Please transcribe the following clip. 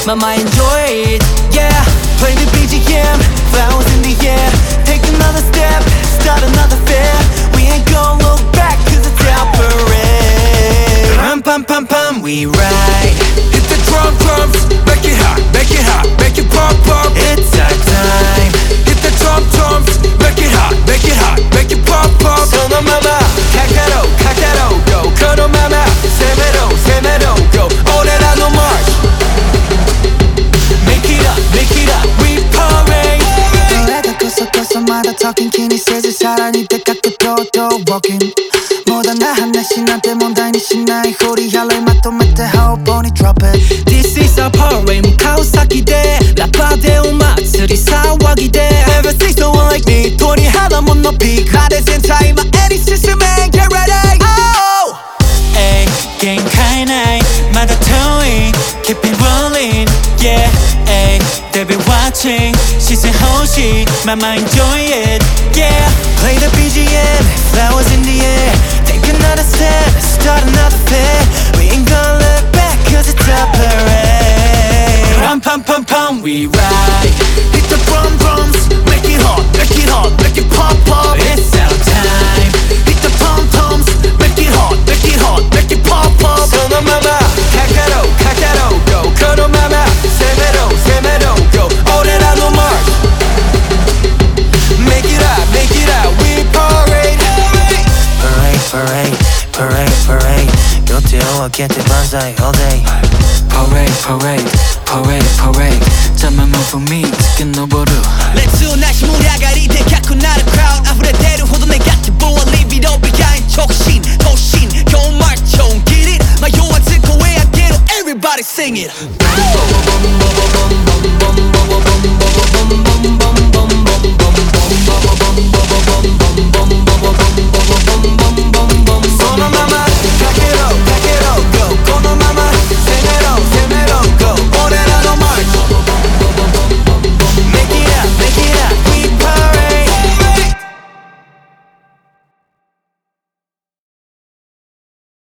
Mama enjoy it, yeah. Play the BGM, flowers in the air. Take another step, start another fair. We ain't gon' look back cause it's our parade. Rum pum pum pum, we ride. Hit the drums, make it hot, make it hot, make it pop pop. It's our time. Hit the drums, make it hot, make it hot, make it pop pop. Sono mama, kakaro, kakaro, go. Kono mama, semero, semero, go. 오래라도 march. Make it up, we parade. 노래가 커서 talking 괜히 세질 사랑이 때깎게 또 walking 뭐다 나 하나씩 나한테 뭔다니 신나의 호리 할래 맛도 맺대 how bonnie drop it. This is our parade, Kawasaki 대 라파데 오마츠리 사와기 대 Never seen someone like me 돈이 하나 못 높이 나대 센타이 my any system man get ready. Oh, ay, 갱카이 나이 마다 towing keep it rolling, yeah, ay, they be watching 시선 호시 mama enjoy it, yeah. Play the BGM, flowers in the air. Take another step, start another fair. We ain't gonna look back cause it's a parade. Rum pum pum pum, we ride. Hit the drums, make it hot, make it hot, make it pop pop. It's our time. Hit the pom-toms, make it hot, make it hot, make it pop pop. Sono mama, kakaro, kakaro, go. Kono mama, semero, semero, go. 오래라도 march. Make it up, we parade. Parade, parade, parade. 곁에와 곁에 반사이 all day. Parade, parade, parade, parade. 잠만 move for me, 듣긴 너버려.